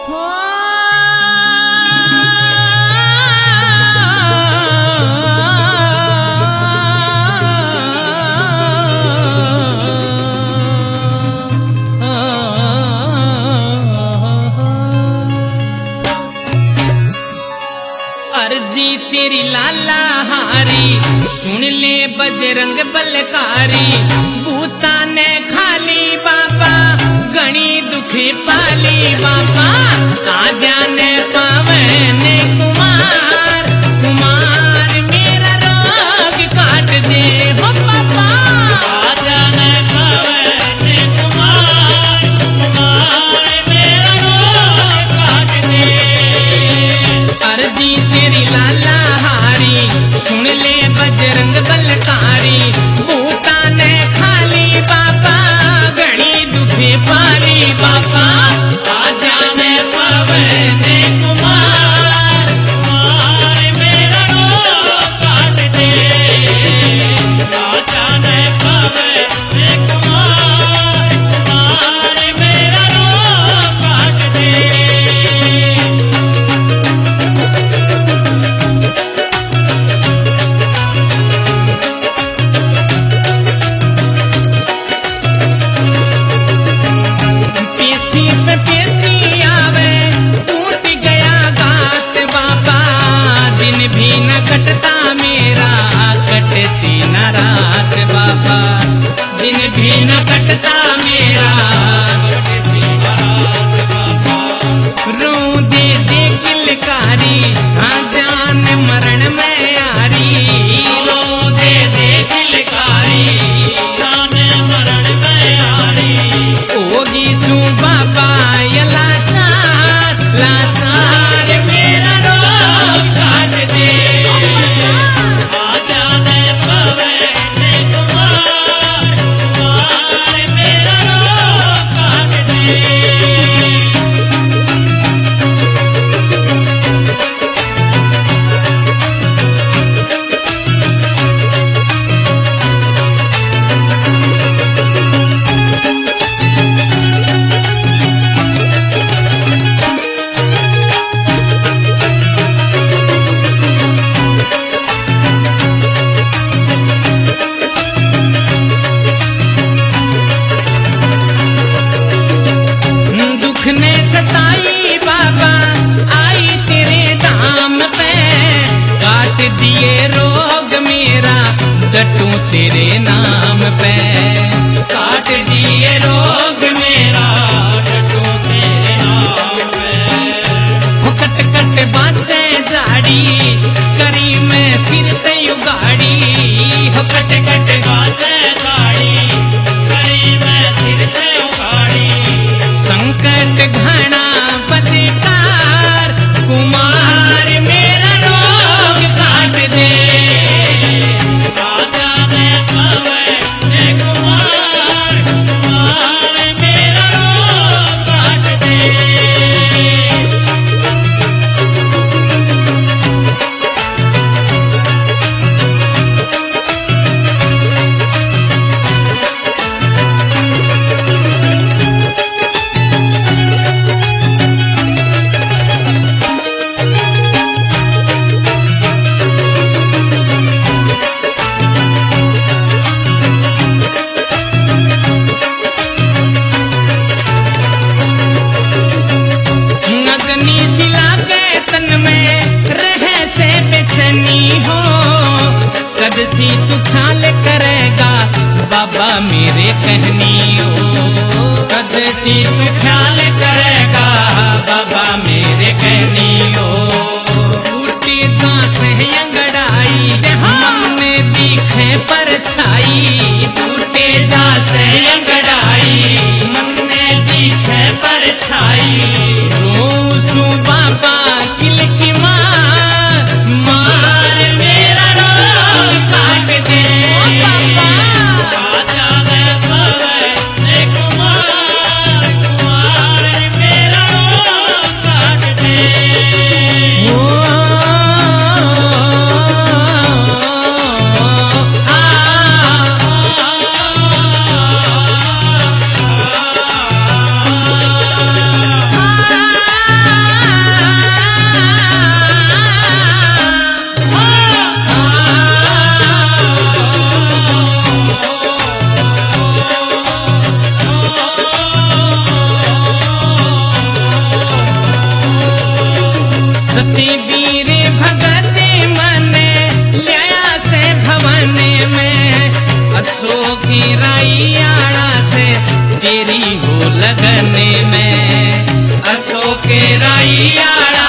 अर्जी तेरी लाला हारी सुन ले बजरंग बलकारी बूता ने खाली बाबा गणी दुखी पाली बाबा आ जाने पावन कुमार कुमार मेरा रोग काट दे हो बाबा आ जाने पावन कुमार कुमार मेरा रोग काट दे। अर्जी तेरी लाला हारी सुन ले बजरंग बलकारी बूटा ने खाली बाबा गणी दुखी पाली बाबा आ जाने पावन कुमार कुमार मेरा रोग काट दे। आ जाने पावन कुमार कुमार मेरा रोग काट दे। पेशी पे पेशी आवे टूट गया गात बाबा दिन भी न कटता मेरा कटती न रात बाबा दिन भी न कटता मेरा कटती न रात बाबा। रो दे दे किलकारी हाँ जान मरण में यारी रो दे दे किलकारी जान मरण में यारी। ओगी सू बाबा ये लाचार लाचार मेरा रोग काट दे आ जाने पावन कुमार कुमार मेरा रोग काट दे। दुख ने सताई बाबा आई तेरे धाम पे काट दिए रोग मेरा डटू तेरे नाम पे काट दिए रोग मेरा डटू तेरे नाम पे। हो कट कट बाजे जाड़ी करी मैं सिर ते उगाड़ी हो कट कट गाते गाड़ी करी मैं सिर पे उगाड़ी। संकट घना बदकार कुमार मेरा रोग काट दे आ जाने पावन कुमार कुमार मेरा रोग काट दे। अग्नि सिला के तन में रह से बेचैनी हो कद सी तू ख्याल करेगा बाबा मेरे कहनी हो कद सी तू ख्याल करेगा बाबा मेरे कहनी हो टूटी दास है अंगड़ाई मन में दिखे परछाई टूटे दास है अंगड़ाई मन में दिखे परछाई रोसू बाबा किल की मार मार मेरा रोग काट दे आ जाने पावन कुमार कुमार मेरा रोग काट दे। ओ आ दी वीर भगत मने लिया से भवन में अशोक की राइयाड़ा से तेरी हो लगन में अशोक के राइयाड़ा